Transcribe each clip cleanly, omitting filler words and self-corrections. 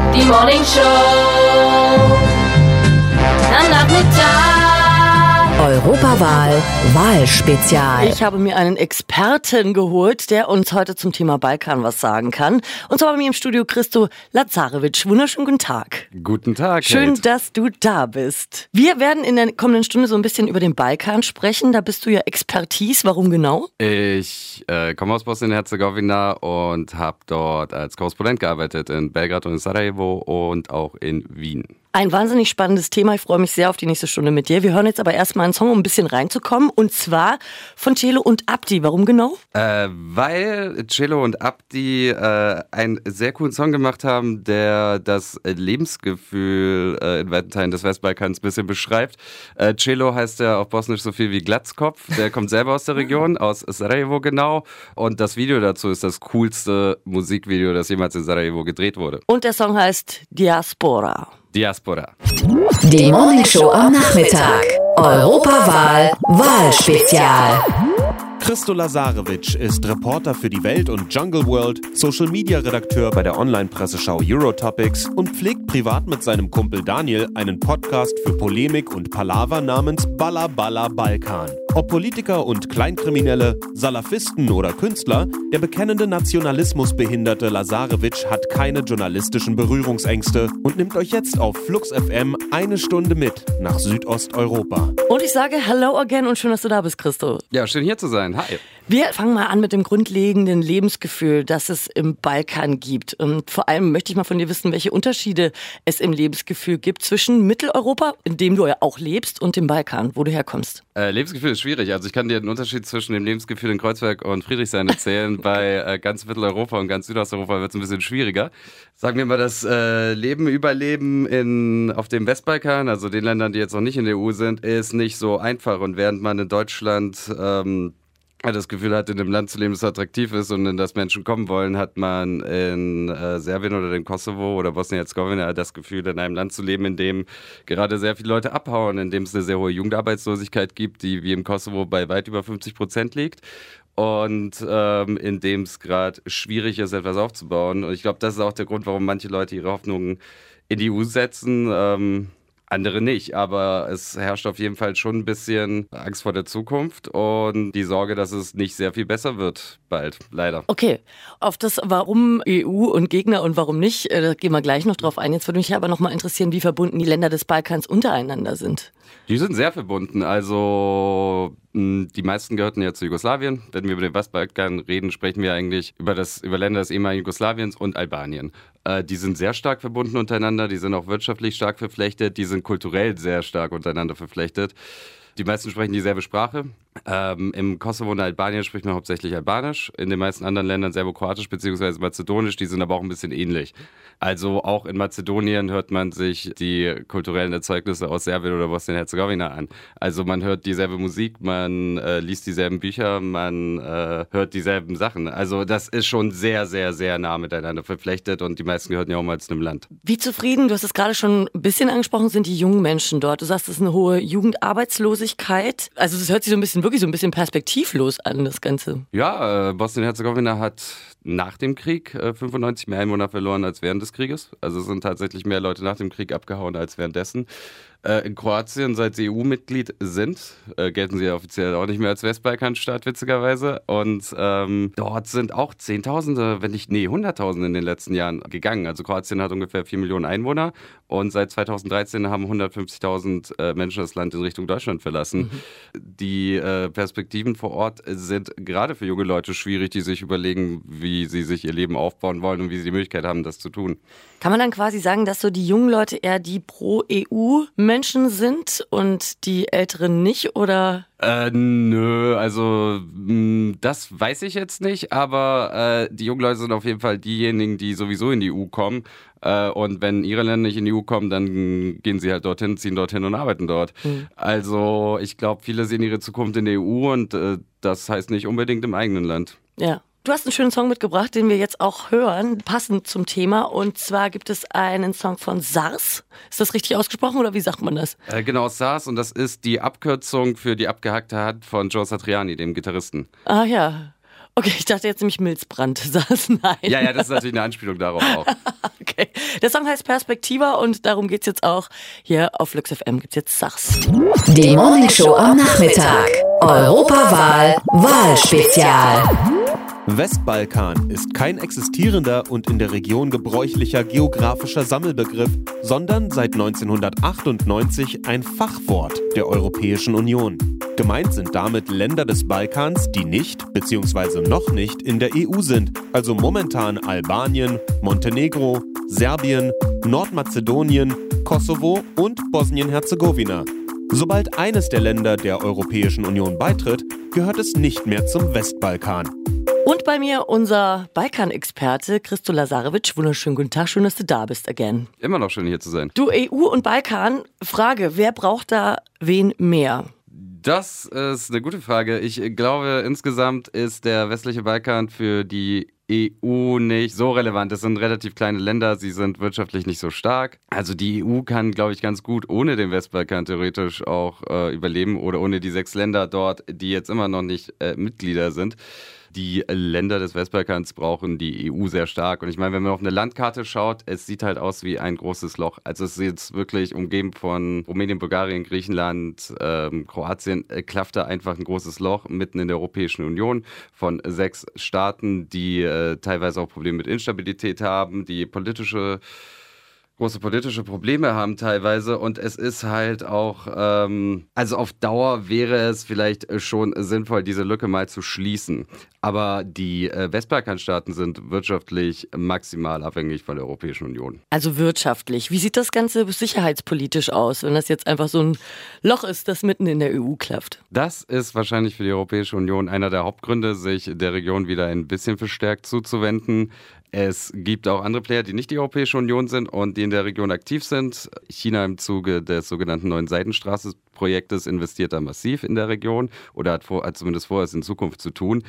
Die Morning Show am Nachmittag. Europawahl Wahlspezial. Ich habe mir einen Experten geholt, der uns heute zum Thema Balkan was sagen kann. Und zwar bei mir im Studio Christo Lazarevic. Wunderschönen guten Tag. Guten Tag, Schön, Kate. dass du da bist. Wir werden in der kommenden Stunde so ein bisschen über den Balkan sprechen. Da bist du ja Expertise. Warum genau? Ich komme aus Bosnien-Herzegowina und habe dort als Korrespondent gearbeitet in Belgrad und in Sarajevo und auch in Wien. Ein wahnsinnig spannendes Thema. Ich freue mich sehr auf die nächste Stunde mit dir. Wir hören jetzt aber erstmal einen Song, um ein bisschen reinzukommen. Und zwar von Celo und Abdi. Warum genau? Weil Celo und Abdi einen sehr coolen Song gemacht haben, der das Lebensgefühl in weiten Teilen des Westbalkans ein bisschen beschreibt. Celo heißt ja auf Bosnisch so viel wie Glatzkopf. Der kommt selber aus der Region, aus Sarajevo genau. Und das Video dazu ist das coolste Musikvideo, das jemals in Sarajevo gedreht wurde. Und der Song heißt Diaspora. Diaspora. Die Morning Show am Nachmittag. Europawahl Wahlspezial. Christo Lazarevic ist Reporter für die Welt und Jungle World, Social-Media-Redakteur bei der Online-Presseschau Eurotopics und pflegt privat mit seinem Kumpel Daniel einen Podcast für Polemik und Palaver namens Balla Balla Balkan. Ob Politiker und Kleinkriminelle, Salafisten oder Künstler, der bekennende Nationalismusbehinderte Lazarevic hat keine journalistischen Berührungsängste und nimmt euch jetzt auf Flux FM eine Stunde mit nach Südosteuropa. Und ich sage Hello again und schön, dass du da bist, Christo. Ja, schön hier zu sein. Hi. Wir fangen mal an mit dem grundlegenden Lebensgefühl, das es im Balkan gibt. Und vor allem möchte ich mal von dir wissen, welche Unterschiede es im Lebensgefühl gibt zwischen Mitteleuropa, in dem du ja auch lebst, und dem Balkan, wo du herkommst. Lebensgefühl ist schwierig. Also ich kann dir den Unterschied zwischen dem Lebensgefühl in Kreuzberg und Friedrichshain erzählen. Bei ganz Mitteleuropa und ganz Südosteuropa wird es ein bisschen schwieriger. Sagen wir mal, das Überleben auf dem Westbalkan, also den Ländern, die jetzt noch nicht in der EU sind, ist nicht so einfach. Und während man in Deutschland das Gefühl hat, in einem Land zu leben, das attraktiv ist und in das Menschen kommen wollen, hat man in Serbien oder dem Kosovo oder Bosnien-Herzegowina das Gefühl, in einem Land zu leben, in dem gerade sehr viele Leute abhauen, in dem es eine sehr hohe Jugendarbeitslosigkeit gibt, die wie im Kosovo bei weit über 50% liegt. Und in dem es gerade schwierig ist, etwas aufzubauen. Und ich glaube, das ist auch der Grund, warum manche Leute ihre Hoffnungen in die EU setzen. Andere nicht, aber es herrscht auf jeden Fall schon ein bisschen Angst vor der Zukunft und die Sorge, dass es nicht sehr viel besser wird bald, leider. Okay, auf das Warum EU und Gegner und warum nicht, da gehen wir gleich noch drauf ein. Jetzt würde mich aber noch mal interessieren, wie verbunden die Länder des Balkans untereinander sind. Die sind sehr verbunden, also die meisten gehörten ja zu Jugoslawien. Wenn wir über den Westbalkan reden, sprechen wir eigentlich über Länder des ehemaligen Jugoslawiens und Albanien. Die sind sehr stark verbunden untereinander, die sind auch wirtschaftlich stark verflechtet, die sind kulturell sehr stark untereinander verflechtet. Die meisten sprechen dieselbe Sprache. Im Kosovo und Albanien spricht man hauptsächlich Albanisch. In den meisten anderen Ländern Serbokroatisch bzw. Mazedonisch. Die sind aber auch ein bisschen ähnlich. Also auch in Mazedonien hört man sich die kulturellen Erzeugnisse aus Serbien oder Bosnien-Herzegowina an. Also man hört dieselbe Musik, man liest dieselben Bücher, man hört dieselben Sachen. Also das ist schon sehr, sehr, sehr nah miteinander verflechtet und die meisten gehören ja auch mal zu einem Land. Wie zufrieden, du hast es gerade schon ein bisschen angesprochen, sind die jungen Menschen dort? Du sagst, es ist eine hohe Jugendarbeitslosigkeit. Also das hört sich wirklich so ein bisschen perspektivlos an, das Ganze. Ja, Bosnien-Herzegowina hat nach dem Krieg 95 mehr Einwohner verloren als während des Krieges. Also es sind tatsächlich mehr Leute nach dem Krieg abgehauen als währenddessen. In Kroatien, seit sie EU-Mitglied sind, gelten sie ja offiziell auch nicht mehr als Westbalkanstaat, witzigerweise. Und dort sind auch Zehntausende, wenn nicht, Hunderttausende in den letzten Jahren gegangen. Also Kroatien hat ungefähr 4 Millionen Einwohner und seit 2013 haben 150.000 Menschen das Land in Richtung Deutschland verlassen. Die Perspektiven vor Ort sind gerade für junge Leute schwierig, die sich überlegen, wie sie sich ihr Leben aufbauen wollen und wie sie die Möglichkeit haben, das zu tun. Kann man dann quasi sagen, dass so die jungen Leute eher die Pro-EU-Menschen sind und die Älteren nicht, oder? Nö, also das weiß ich jetzt nicht, aber die jungen Leute sind auf jeden Fall diejenigen, die sowieso in die EU kommen. Und wenn ihre Länder nicht in die EU kommen, dann gehen sie halt dorthin, ziehen dorthin und arbeiten dort. Also ich glaube, viele sehen ihre Zukunft in der EU und das heißt nicht unbedingt im eigenen Land. Ja. Du hast einen schönen Song mitgebracht, den wir jetzt auch hören, passend zum Thema. Und zwar gibt es einen Song von SARS. Ist das richtig ausgesprochen oder wie sagt man das? Genau, SARS, und das ist die Abkürzung für die abgehackte Hand von Joe Satriani, dem Gitarristen. Ah ja. Okay, ich dachte jetzt nämlich Milzbrand. Nein. Ja, das ist natürlich eine Anspielung darauf auch. Okay. Der Song heißt Perspektiva und darum geht's jetzt auch. Hier auf Flux FM gibt's jetzt Sachs. Die Morningshow am Nachmittag. Europawahl Wahlspezial. Westbalkan ist kein existierender und in der Region gebräuchlicher geografischer Sammelbegriff, sondern seit 1998 ein Fachwort der Europäischen Union. Gemeint sind damit Länder des Balkans, die nicht bzw. noch nicht in der EU sind, also momentan Albanien, Montenegro, Serbien, Nordmazedonien, Kosovo und Bosnien-Herzegowina. Sobald eines der Länder der Europäischen Union beitritt, gehört es nicht mehr zum Westbalkan. Und bei mir unser Balkan-Experte Christo Lazarevic. Wunderschönen guten Tag, schön, dass du da bist again. Immer noch schön hier zu sein. Du, EU und Balkan, Frage, wer braucht da wen mehr? Das ist eine gute Frage. Ich glaube, insgesamt ist der westliche Balkan für die EU nicht so relevant. Das sind relativ kleine Länder, sie sind wirtschaftlich nicht so stark. Also die EU kann, glaube ich, ganz gut ohne den Westbalkan theoretisch auch überleben oder ohne die 6 Länder dort, die jetzt immer noch nicht Mitglieder sind. Die Länder des Westbalkans brauchen die EU sehr stark. Und ich meine, wenn man auf eine Landkarte schaut, es sieht halt aus wie ein großes Loch. Also es ist jetzt wirklich umgeben von Rumänien, Bulgarien, Griechenland, Kroatien, klafft da einfach ein großes Loch mitten in der Europäischen Union von 6 Staaten, die teilweise auch Probleme mit Instabilität haben, die große politische Probleme haben teilweise und es ist halt auch, also auf Dauer wäre es vielleicht schon sinnvoll, diese Lücke mal zu schließen. Aber die Westbalkanstaaten sind wirtschaftlich maximal abhängig von der Europäischen Union. Also wirtschaftlich. Wie sieht das Ganze sicherheitspolitisch aus, wenn das jetzt einfach so ein Loch ist, das mitten in der EU klafft? Das ist wahrscheinlich für die Europäische Union einer der Hauptgründe, sich der Region wieder ein bisschen verstärkt zuzuwenden. Es gibt auch andere Player, die nicht die Europäische Union sind und die in der Region aktiv sind. China im Zuge des sogenannten Neuen Seidenstraße-Projektes investiert da massiv in der Region oder hat zumindest vor, es in Zukunft zu tun.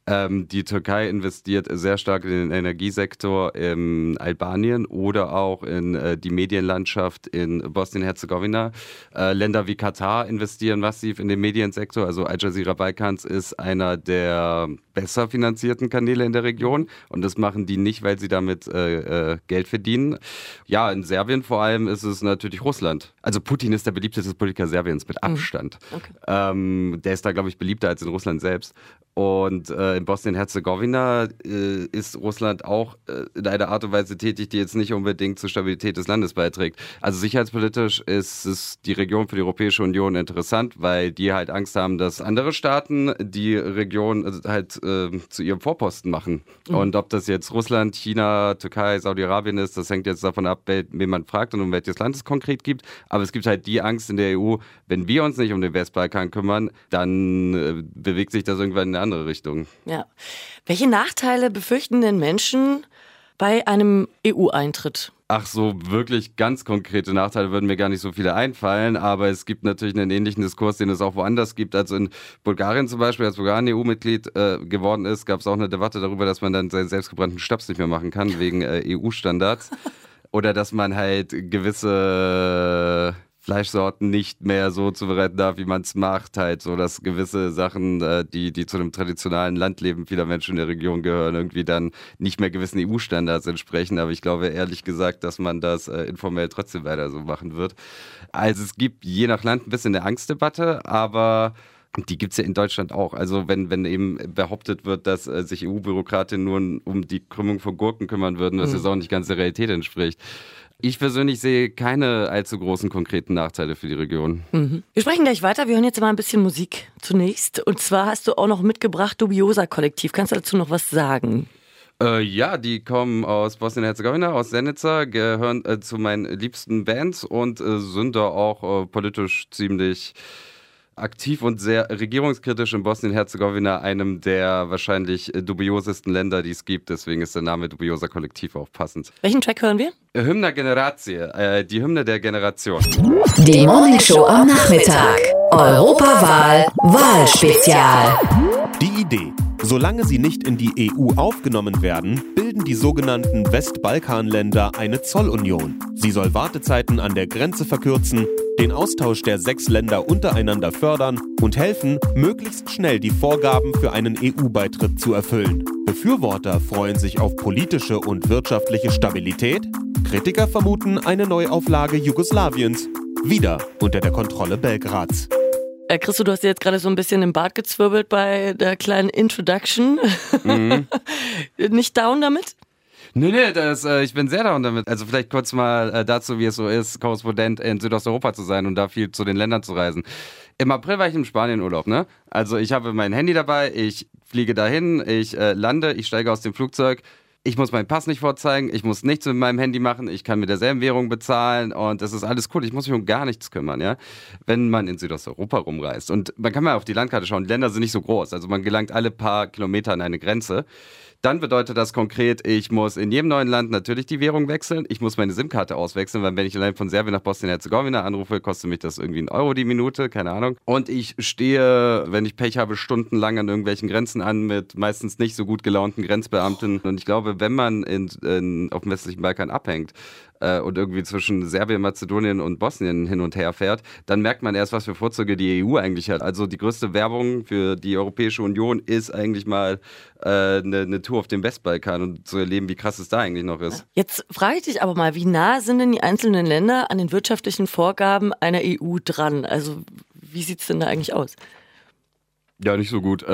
Die Türkei investiert sehr stark in den Energiesektor in Albanien oder auch in die Medienlandschaft in Bosnien-Herzegowina. Länder wie Katar investieren massiv in den Mediensektor. Also Al Jazeera Balkans ist einer der besser finanzierten Kanäle in der Region und das machen die nicht, weil sie damit Geld verdienen. Ja, in Serbien vor allem ist es natürlich Russland. Also Putin ist der beliebteste Politiker Serbiens mit Abstand. Okay. Der ist da, glaube ich, beliebter als in Russland selbst. Und in Bosnien-Herzegowina ist Russland auch in einer Art und Weise tätig, die jetzt nicht unbedingt zur Stabilität des Landes beiträgt. Also sicherheitspolitisch ist es die Region für die Europäische Union interessant, weil die halt Angst haben, dass andere Staaten die Region halt zu ihrem Vorposten machen. Mhm. Und ob das jetzt Russland, China, Türkei, Saudi-Arabien ist, das hängt jetzt davon ab, wen man fragt und um welches Land es konkret gibt. Aber es gibt halt die Angst in der EU, wenn wir uns nicht um den Westbalkan kümmern, dann bewegt sich das irgendwann in eine andere Richtung. Ja. Welche Nachteile befürchten denn Menschen bei einem EU-Eintritt? Ach so, wirklich ganz konkrete Nachteile würden mir gar nicht so viele einfallen, aber es gibt natürlich einen ähnlichen Diskurs, den es auch woanders gibt. Also in Bulgarien zum Beispiel, als Bulgarien EU-Mitglied geworden ist, gab es auch eine Debatte darüber, dass man dann seinen selbstgebrannten Schnaps nicht mehr machen kann, wegen EU-Standards. Oder dass man halt gewisse Fleischsorten nicht mehr so zubereiten darf, wie man es macht, halt so, dass gewisse Sachen, die zu dem traditionellen Landleben vieler Menschen in der Region gehören, irgendwie dann nicht mehr gewissen EU-Standards entsprechen. Aber ich glaube ehrlich gesagt, dass man das informell trotzdem weiter so machen wird. Also es gibt je nach Land ein bisschen eine Angstdebatte, aber die gibt es ja in Deutschland auch. Also wenn eben behauptet wird, dass sich EU-Bürokratinnen nur um die Krümmung von Gurken kümmern würden, was jetzt auch nicht ganz der Realität entspricht. Ich persönlich sehe keine allzu großen konkreten Nachteile für die Region. Mhm. Wir sprechen gleich weiter. Wir hören jetzt mal ein bisschen Musik zunächst. Und zwar hast du auch noch mitgebracht Dubiosa Kollektiv. Kannst du dazu noch was sagen? Ja, die kommen aus Bosnien-Herzegowina, aus Zenica, gehören zu meinen liebsten Bands und sind da auch politisch ziemlich aktiv und sehr regierungskritisch in Bosnien-Herzegowina, einem der wahrscheinlich dubiosesten Länder, die es gibt. Deswegen ist der Name Dubiosa Kollektiv auch passend. Welchen Track hören wir? Hymna Generatie, die Hymne der Generation. Die Morningshow am Nachmittag. Europawahl Wahlspezial. Die Idee: Solange sie nicht in die EU aufgenommen werden, bilden die sogenannten Westbalkanländer eine Zollunion. Sie soll Wartezeiten an der Grenze verkürzen, den Austausch der 6 Länder untereinander fördern und helfen, möglichst schnell die Vorgaben für einen EU-Beitritt zu erfüllen. Befürworter freuen sich auf politische und wirtschaftliche Stabilität. Kritiker vermuten eine Neuauflage Jugoslawiens, wieder unter der Kontrolle Belgrads. Christo, du hast dir jetzt gerade so ein bisschen im Bart gezwirbelt bei der kleinen Introduction. Mhm. Nicht down damit? Nee, ich bin sehr down damit. Also vielleicht kurz mal dazu, wie es so ist, Korrespondent in Südosteuropa zu sein und da viel zu den Ländern zu reisen. Im April war ich im Spanienurlaub, ne? Also ich habe mein Handy dabei, ich fliege dahin, ich lande, ich steige aus dem Flugzeug. Ich muss meinen Pass nicht vorzeigen, ich muss nichts mit meinem Handy machen, ich kann mit derselben Währung bezahlen und das ist alles cool. Ich muss mich um gar nichts kümmern, ja, wenn man in Südosteuropa rumreist. Und man kann mal auf die Landkarte schauen, die Länder sind nicht so groß, also man gelangt alle paar Kilometer an eine Grenze. Dann bedeutet das konkret, ich muss in jedem neuen Land natürlich die Währung wechseln. Ich muss meine SIM-Karte auswechseln, weil wenn ich allein von Serbien nach Bosnien-Herzegowina anrufe, kostet mich das irgendwie 1 Euro die Minute, keine Ahnung. Und ich stehe, wenn ich Pech habe, stundenlang an irgendwelchen Grenzen an mit meistens nicht so gut gelaunten Grenzbeamten. Und ich glaube, wenn man auf dem westlichen Balkan abhängt, und irgendwie zwischen Serbien, Mazedonien und Bosnien hin und her fährt, dann merkt man erst, was für Vorzüge die EU eigentlich hat. Also die größte Werbung für die Europäische Union ist eigentlich mal eine Tour auf dem Westbalkan und zu erleben, wie krass es da eigentlich noch ist. Jetzt frage ich dich aber mal, wie nah sind denn die einzelnen Länder an den wirtschaftlichen Vorgaben einer EU dran? Also wie sieht es denn da eigentlich aus? Ja, nicht so gut.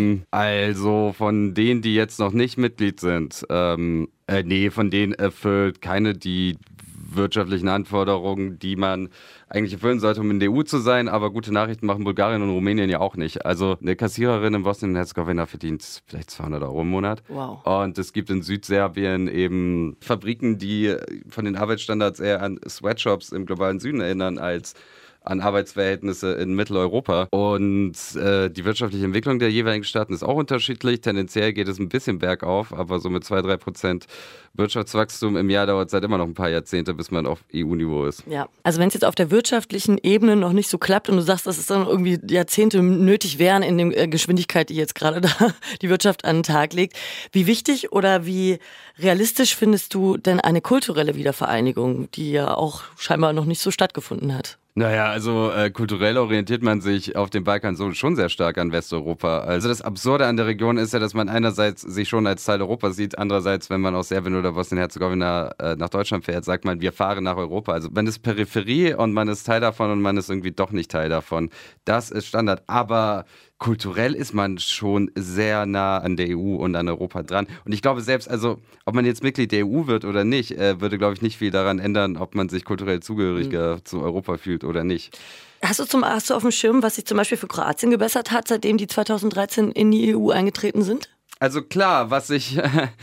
Also von denen, die jetzt noch nicht Mitglied sind, von denen erfüllt keine die wirtschaftlichen Anforderungen, die man eigentlich erfüllen sollte, um in der EU zu sein. Aber gute Nachrichten machen Bulgarien und Rumänien ja auch nicht. Also eine Kassiererin in Bosnien-Herzegowina verdient vielleicht 200 Euro im Monat. Wow. Und es gibt in Südserbien eben Fabriken, die von den Arbeitsstandards eher an Sweatshops im globalen Süden erinnern als an Arbeitsverhältnisse in Mitteleuropa. Und die wirtschaftliche Entwicklung der jeweiligen Staaten ist auch unterschiedlich. Tendenziell geht es ein bisschen bergauf, aber so mit 2-3% Wirtschaftswachstum im Jahr dauert es halt immer noch ein paar Jahrzehnte, bis man auf EU-Niveau ist. Ja, also wenn es jetzt auf der wirtschaftlichen Ebene noch nicht so klappt und du sagst, dass es dann irgendwie Jahrzehnte nötig wären in der Geschwindigkeit, die jetzt gerade da die Wirtschaft an den Tag legt, wie wichtig oder wie realistisch findest du denn eine kulturelle Wiedervereinigung, die ja auch scheinbar noch nicht so stattgefunden hat? Naja, also kulturell orientiert man sich auf dem Balkan so schon sehr stark an Westeuropa. Also das Absurde an der Region ist ja, dass man einerseits sich schon als Teil Europas sieht, andererseits, wenn man aus Serbien oder Bosnien-Herzegowina nach Deutschland fährt, sagt man, wir fahren nach Europa. Also man ist Peripherie und man ist Teil davon und man ist irgendwie doch nicht Teil davon. Das ist Standard, aber kulturell ist man schon sehr nah an der EU und an Europa dran. Und ich glaube selbst, also ob man jetzt Mitglied der EU wird oder nicht, würde, glaube ich, nicht viel daran ändern, ob man sich kulturell zugehöriger zu Europa fühlt oder nicht. Hast du auf dem Schirm, was sich zum Beispiel für Kroatien gebessert hat, seitdem die 2013 in die EU eingetreten sind? Also klar, was sich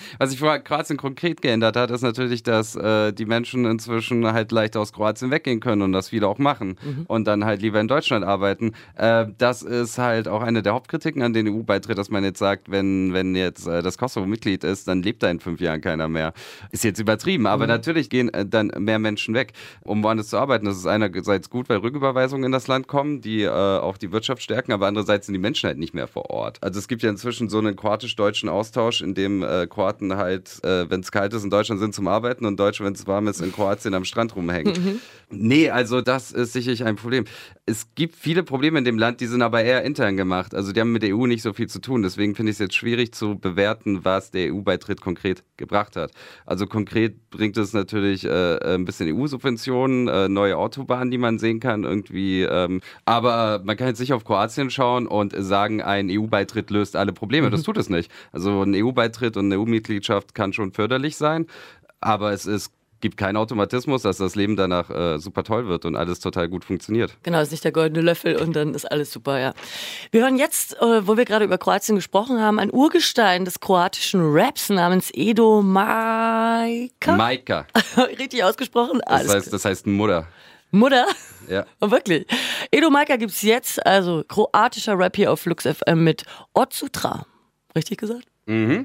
für Kroatien konkret geändert hat, ist natürlich, dass die Menschen inzwischen halt leicht aus Kroatien weggehen können und das viele auch machen und dann halt lieber in Deutschland arbeiten. Das ist halt auch eine der Hauptkritiken an den EU-Beitritt, dass man jetzt sagt, wenn jetzt das Kosovo Mitglied ist, dann lebt da in 5 Jahren keiner mehr. Ist jetzt übertrieben, aber natürlich gehen dann mehr Menschen weg, um woanders zu arbeiten. Das ist einerseits gut, weil Rücküberweisungen in das Land kommen, die auch die Wirtschaft stärken, aber andererseits sind die Menschen halt nicht mehr vor Ort. Also es gibt ja inzwischen so einen kroatisch-deutschen Austausch, in dem Kroaten halt, wenn es kalt ist, in Deutschland sind zum Arbeiten und Deutsche, wenn es warm ist, in Kroatien am Strand rumhängen. Nee, also das ist sicherlich ein Problem. Es gibt viele Probleme in dem Land, die sind aber eher intern gemacht. Also die haben mit der EU nicht so viel zu tun. Deswegen finde ich es jetzt schwierig zu bewerten, was der EU-Beitritt konkret gebracht hat. Also konkret bringt es natürlich ein bisschen EU-Subventionen, neue Autobahnen, die man sehen kann irgendwie. Aber man kann jetzt nicht auf Kroatien schauen und sagen, ein EU-Beitritt löst alle Probleme. Das tut es nicht. Also ein EU-Beitritt und eine EU-Mitgliedschaft kann schon förderlich sein, aber es gibt keinen Automatismus, dass das Leben danach super toll wird und alles total gut funktioniert. Genau, ist nicht der goldene Löffel und dann ist alles super, ja. Wir hören jetzt, wo wir gerade über Kroatien gesprochen haben, ein Urgestein des kroatischen Raps namens Edo Majka. Majka. Richtig ausgesprochen? Das heißt Mutter. Mutter? Ja. Oh, wirklich. Edo Majka gibt's jetzt, also kroatischer Rap hier auf Flux FM mit Otsutra. Richtig gesagt? Die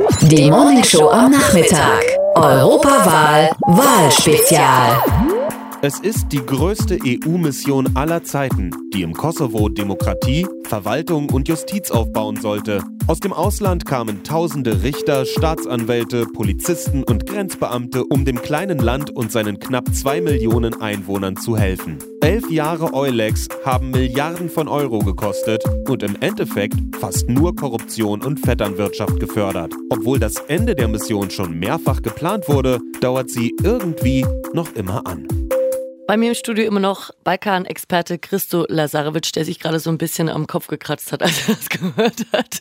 Morning Show am Nachmittag. Europawahl Wahlspezial. Es ist die größte EU-Mission aller Zeiten, die im Kosovo Demokratie, Verwaltung und Justiz aufbauen sollte. Aus dem Ausland kamen tausende Richter, Staatsanwälte, Polizisten und Grenzbeamte, um dem kleinen Land und seinen knapp 2 Millionen Einwohnern zu helfen. 11 Jahre EULEX haben Milliarden von Euro gekostet und im Endeffekt fast nur Korruption und Vetternwirtschaft gefördert. Obwohl das Ende der Mission schon mehrfach geplant wurde, dauert sie irgendwie noch immer an. Bei mir im Studio immer noch Balkan-Experte Christo Lazarevic, der sich gerade so ein bisschen am Kopf gekratzt hat, als er das gehört hat.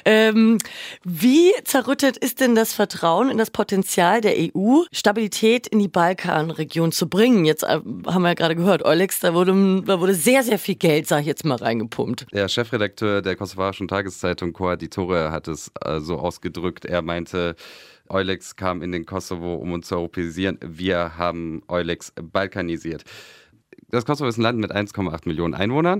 Wie zerrüttet ist denn das Vertrauen in das Potenzial der EU, Stabilität in die Balkanregion zu bringen? Jetzt haben wir ja gerade gehört, EULEX, da wurde sehr, sehr viel Geld, sag ich jetzt mal, reingepumpt. Der Chefredakteur der kosovarischen Tageszeitung Koaditore hat es so ausgedrückt. Er meinte, EULEX kam in den Kosovo, um uns zu europäisieren. Wir haben EULEX balkanisiert. Das Kosovo ist ein Land mit 1,8 Millionen Einwohnern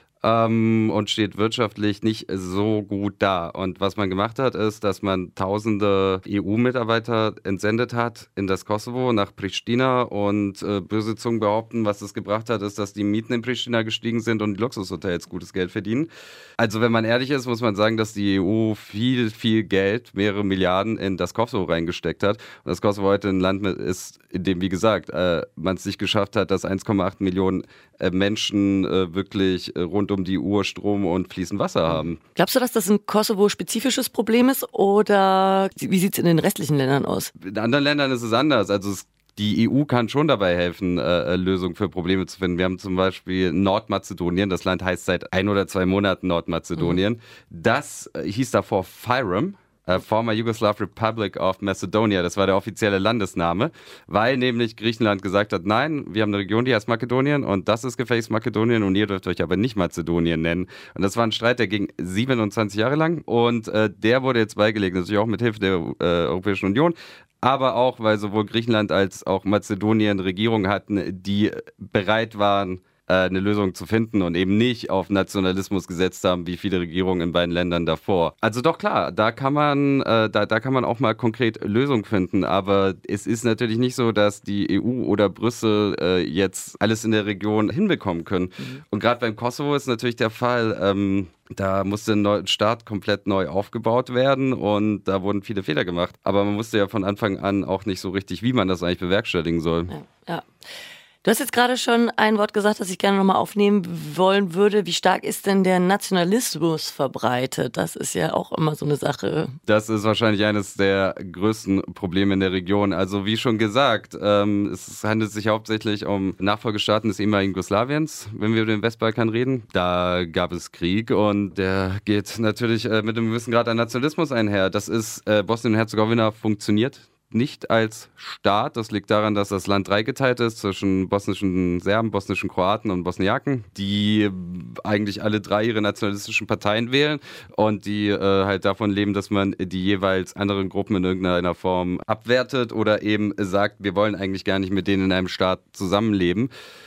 und steht wirtschaftlich nicht so gut da. Und was man gemacht hat, ist, dass man tausende EU-Mitarbeiter entsendet hat in das Kosovo nach Pristina und böse Zungen behaupten, was es gebracht hat, ist, dass die Mieten in Pristina gestiegen sind und die Luxushotels gutes Geld verdienen. Also wenn man ehrlich ist, muss man sagen, dass die EU viel, viel Geld, mehrere Milliarden in das Kosovo reingesteckt hat. Und das Kosovo heute ein Land ist, in dem, wie gesagt, man es nicht geschafft hat, dass 1,8 Millionen Menschen wirklich rund um die Uhr Strom und fließend Wasser haben. Glaubst du, dass das ein Kosovo-spezifisches Problem ist oder wie sieht es in den restlichen Ländern aus? In anderen Ländern ist es anders. Also die EU kann schon dabei helfen, Lösungen für Probleme zu finden. Wir haben zum Beispiel Nordmazedonien, das Land heißt seit 1 oder 2 Monaten Nordmazedonien. Das hieß davor FYROM. Former Yugoslav Republic of Macedonia, das war der offizielle Landesname, weil nämlich Griechenland gesagt hat, nein, wir haben eine Region, die heißt Makedonien und das ist gefälligst Makedonien und ihr dürft euch aber nicht Mazedonien nennen. Und das war ein Streit, der ging 27 Jahre lang und der wurde jetzt beigelegt, natürlich auch mit Hilfe der Europäischen Union, aber auch, weil sowohl Griechenland als auch Mazedonien Regierungen hatten, die bereit waren, eine Lösung zu finden und eben nicht auf Nationalismus gesetzt haben, wie viele Regierungen in beiden Ländern davor. Also doch klar, da kann man auch mal konkret Lösungen finden, aber es ist natürlich nicht so, dass die EU oder Brüssel jetzt alles in der Region hinbekommen können. Und gerade beim Kosovo ist natürlich der Fall, da musste ein Staat komplett neu aufgebaut werden und da wurden viele Fehler gemacht. Aber man wusste ja von Anfang an auch nicht so richtig, wie man das eigentlich bewerkstelligen soll. Ja. Du hast jetzt gerade schon ein Wort gesagt, das ich gerne nochmal aufnehmen wollen würde. Wie stark ist denn der Nationalismus verbreitet? Das ist ja auch immer so eine Sache. Das ist wahrscheinlich eines der größten Probleme in der Region. Also wie schon gesagt, es handelt sich hauptsächlich um Nachfolgestaaten des ehemaligen Jugoslawiens, wenn wir über den Westbalkan reden. Da gab es Krieg und der geht natürlich mit einem gewissen Grad an Nationalismus einher. Das ist Bosnien und Herzegowina funktioniert nicht als Staat. Das liegt daran, dass das Land dreigeteilt ist zwischen bosnischen Serben, bosnischen Kroaten und Bosniaken, die eigentlich alle 3 ihre nationalistischen Parteien wählen und die halt davon leben, dass man die jeweils anderen Gruppen in irgendeiner Form abwertet oder eben sagt, wir wollen eigentlich gar nicht mit denen in einem Staat zusammenleben.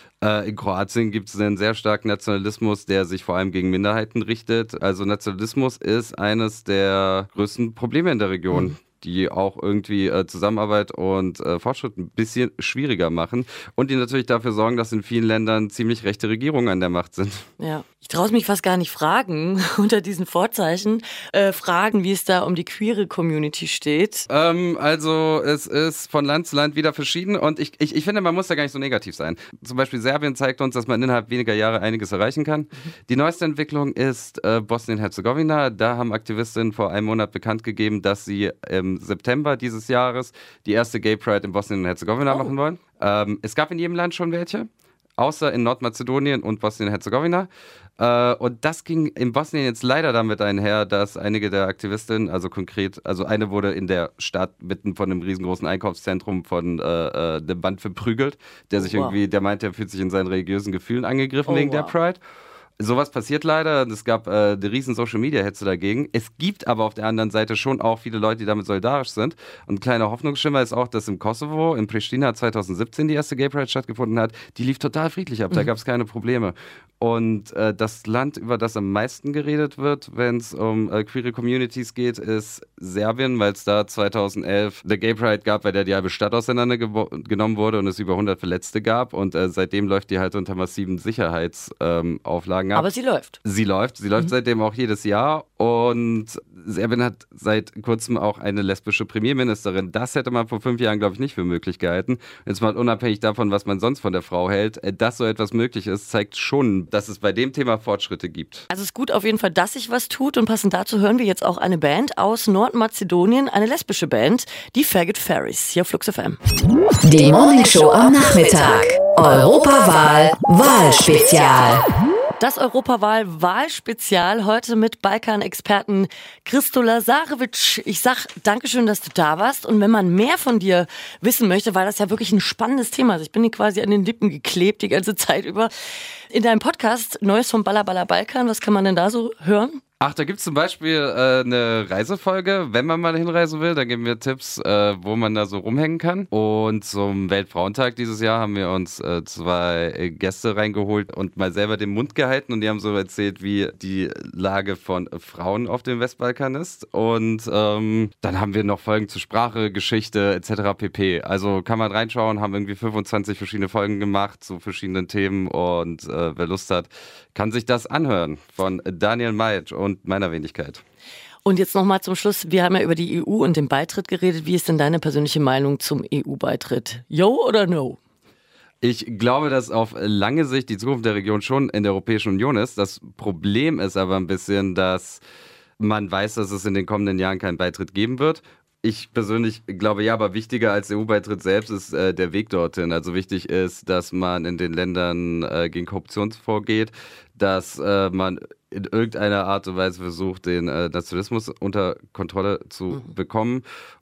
In Kroatien gibt es einen sehr starken Nationalismus, der sich vor allem gegen Minderheiten richtet. Also Nationalismus ist eines der größten Probleme in der Region, die auch irgendwie Zusammenarbeit und Fortschritt ein bisschen schwieriger machen und die natürlich dafür sorgen, dass in vielen Ländern ziemlich rechte Regierungen an der Macht sind. Ja, ich traue es mich fast gar nicht fragen, unter diesen Vorzeichen, wie es da um die queere Community steht. Also es ist von Land zu Land wieder verschieden und ich finde, man muss da gar nicht so negativ sein. Zum Beispiel Serbien zeigt uns, dass man innerhalb weniger Jahre einiges erreichen kann. Die neueste Entwicklung ist Bosnien-Herzegowina. Da haben Aktivistinnen vor einem Monat bekannt gegeben, dass sie im September dieses Jahres die erste Gay Pride in Bosnien und Herzegowina machen wollen. Es gab in jedem Land schon welche, außer in Nordmazedonien und Bosnien und Herzegowina. Und das ging in Bosnien jetzt leider damit einher, dass einige der Aktivistinnen, also eine wurde in der Stadt mitten von einem riesengroßen Einkaufszentrum von einem Mann verprügelt, der meinte, er fühlt sich in seinen religiösen Gefühlen angegriffen wegen der Pride. Sowas passiert leider. Es gab die riesen Social-Media-Hetze dagegen. Es gibt aber auf der anderen Seite schon auch viele Leute, die damit solidarisch sind. Und ein kleiner Hoffnungsschimmer ist auch, dass im Kosovo, in Pristina 2017 die erste Gay Pride stattgefunden hat. Die lief total friedlich ab, da gab es keine Probleme. Und das Land, über das am meisten geredet wird, wenn es um queere Communities geht, ist Serbien, weil es da 2011 eine Gay Pride gab, bei der die halbe Stadt auseinandergenommen wurde und es über 100 Verletzte gab. Und seitdem läuft die halt unter massiven Sicherheitsauflagen ab. Aber sie läuft. Sie läuft seitdem auch jedes Jahr. Und Serbien hat seit kurzem auch eine lesbische Premierministerin. Das hätte man vor 5 Jahren, glaube ich, nicht für möglich gehalten. Jetzt mal unabhängig davon, was man sonst von der Frau hält, dass so etwas möglich ist, zeigt schon, dass es bei dem Thema Fortschritte gibt. Also es ist gut auf jeden Fall, dass sich was tut. Und passend dazu hören wir jetzt auch eine Band aus Nordmazedonien, eine lesbische Band, die Faggot Fairies, hier auf Flux FM. Die Morningshow am Nachmittag. Europawahl Wahlspezial. Das Europawahl-Wahlspezial heute mit Balkan-Experten Christo Lazarevic. Ich sag Dankeschön, dass du da warst. Und wenn man mehr von dir wissen möchte, weil das ja wirklich ein spannendes Thema ist. Ich bin dir quasi an den Lippen geklebt die ganze Zeit über. In deinem Podcast Neues vom Balla Balla Balkan, was kann man denn da so hören? Ach, da gibt es zum Beispiel eine Reisefolge, wenn man mal hinreisen will. Da geben wir Tipps, wo man da so rumhängen kann. Und zum Weltfrauentag dieses Jahr haben wir uns 2 Gäste reingeholt und mal selber den Mund gehalten. Und die haben so erzählt, wie die Lage von Frauen auf dem Westbalkan ist. Und dann haben wir noch Folgen zu Sprache, Geschichte etc. pp. Also kann man reinschauen, haben irgendwie 25 verschiedene Folgen gemacht zu verschiedenen Themen. Und wer Lust hat, kann sich das anhören von Daniel Majic und meiner Wenigkeit. Und jetzt nochmal zum Schluss, wir haben ja über die EU und den Beitritt geredet. Wie ist denn deine persönliche Meinung zum EU-Beitritt? Yo oder no? Ich glaube, dass auf lange Sicht die Zukunft der Region schon in der Europäischen Union ist. Das Problem ist aber ein bisschen, dass man weiß, dass es in den kommenden Jahren keinen Beitritt geben wird. Ich persönlich glaube ja, aber wichtiger als der EU-Beitritt selbst ist der Weg dorthin. Also wichtig ist, dass man in den Ländern gegen Korruption vorgeht, dass man in irgendeiner Art und Weise versucht, den Nationalismus unter Kontrolle zu bekommen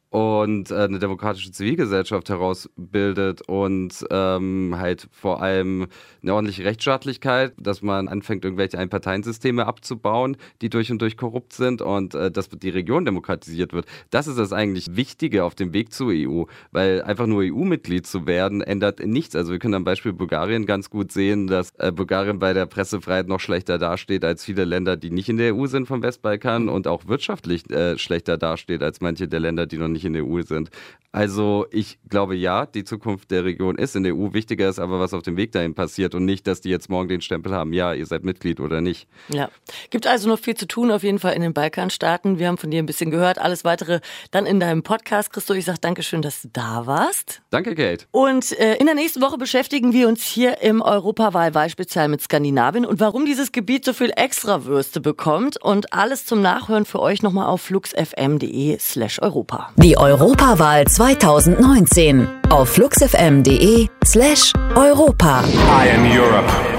und eine demokratische Zivilgesellschaft herausbildet und halt vor allem eine ordentliche Rechtsstaatlichkeit, dass man anfängt, irgendwelche Einparteiensysteme abzubauen, die durch und durch korrupt sind und dass die Region demokratisiert wird. Das ist das eigentlich Wichtige auf dem Weg zur EU, weil einfach nur EU-Mitglied zu werden, ändert nichts. Also wir können am Beispiel Bulgarien ganz gut sehen, dass Bulgarien bei der Pressefreiheit noch schlechter dasteht als viele Länder, die nicht in der EU sind vom Westbalkan und auch wirtschaftlich schlechter dasteht als manche der Länder, die noch nicht in der EU sind. Also ich glaube ja, die Zukunft der Region ist in der EU. Wichtiger ist aber, was auf dem Weg dahin passiert und nicht, dass die jetzt morgen den Stempel haben, ja, ihr seid Mitglied oder nicht. Ja, gibt also noch viel zu tun auf jeden Fall in den Balkanstaaten. Wir haben von dir ein bisschen gehört. Alles Weitere dann in deinem Podcast. Christo, ich sage Dankeschön, dass du da warst. Danke, Kate. Und in der nächsten Woche beschäftigen wir uns hier im Europawahl-Wahlspezial mit Skandinavien und warum dieses Gebiet so viel Extrawürste bekommt. Und alles zum Nachhören für euch nochmal auf fluxfm.de/Europa. Die Europawahl 2019 auf fluxfm.de/Europa. I am Europe.